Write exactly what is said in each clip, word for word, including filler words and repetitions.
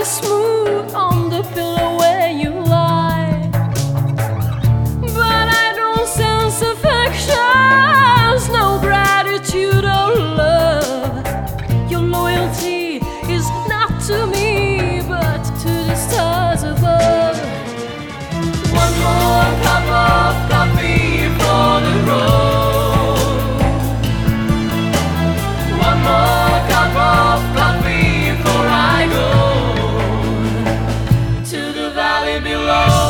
is smooth on the pillow where you lie, but I don't sense affections, no gratitude or love. Your loyalty is not to me, but to the stars above. One more cup of coffee for the road. One more cup of coffee before I go to the valley below.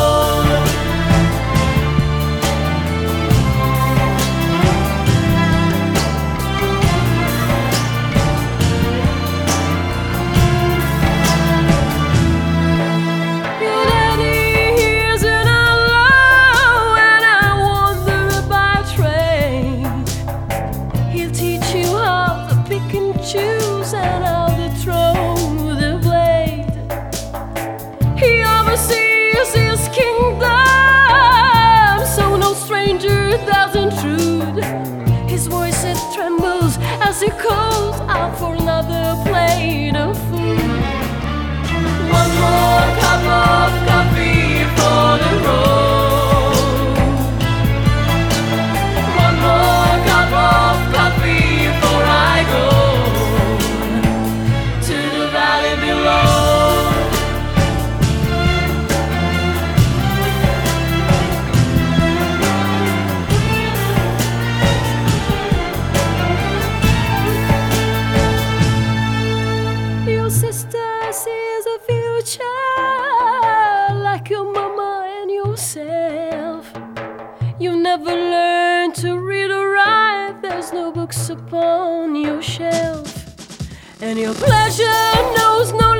Your daddy hears it all low, and I wander by train. He'll teach you how to pick and choose and how to throw the blade. He oversees his kingdom, so no stranger does intrude. His voice it trembles as he calls out for another plate of food. One more cup of coffee for the road. One more cup of coffee before I go to the valley below. Your sister sees a future like your mama and yourself. You never learned to read or write, there's no books upon your shelf, and your pleasure knows no